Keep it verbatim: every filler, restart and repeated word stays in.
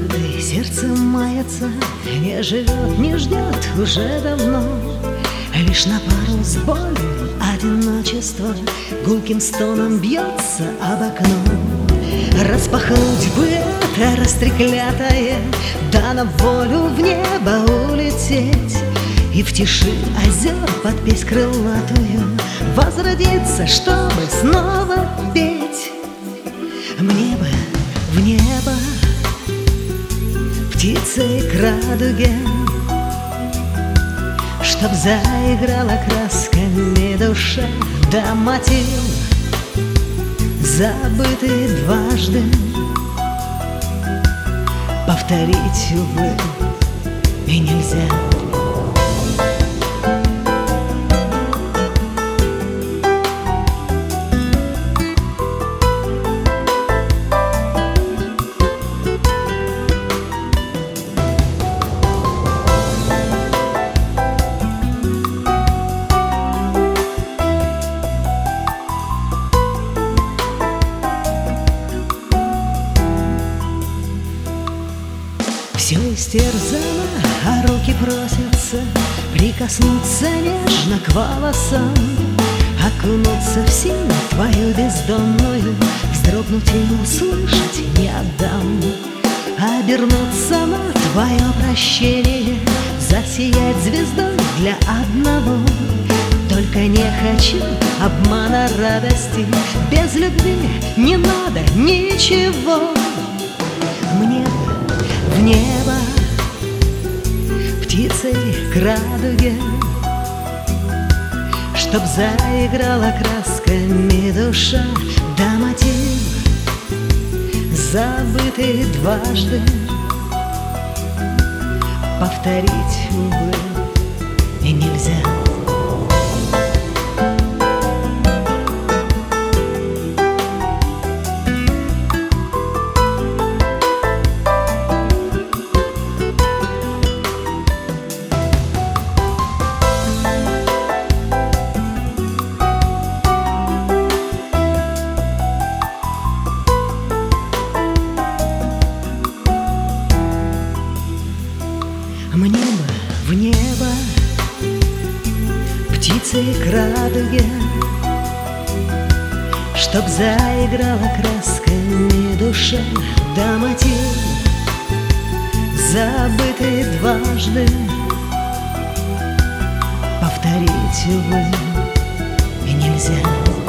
забытый, сердце мается, не живет, не ждет уже давно. Лишь на пару с болью одиночество гулким стоном бьется об окно. Распахнуть бы это растреклятое, да на волю в небо улететь, и в тиши озер под песнь крылатую возродиться, чтобы снова петь. Мне бы в небо, птицей к радуге, чтоб заиграла красками душа, да мотив, забытый дважды, повторить, увы, и нельзя. Все истерзано, а руки просятся прикоснуться нежно к волосам, окунуться в силу твою бездонную, вздрогнуть и услышать не отдам. Обернуться на твое прощение, засиять звездой для одного. Только не хочу обмана радости, без любви не надо ничего. Мне в небо, птицей к радуге, чтоб заиграла красками душа, да мотив, забытый дважды, повторить, увы, и нельзя. Мне бы в небо, птицей к радуге, чтоб заиграла красками душа, да мотив, забытый дважды, повторить, увы, и нельзя.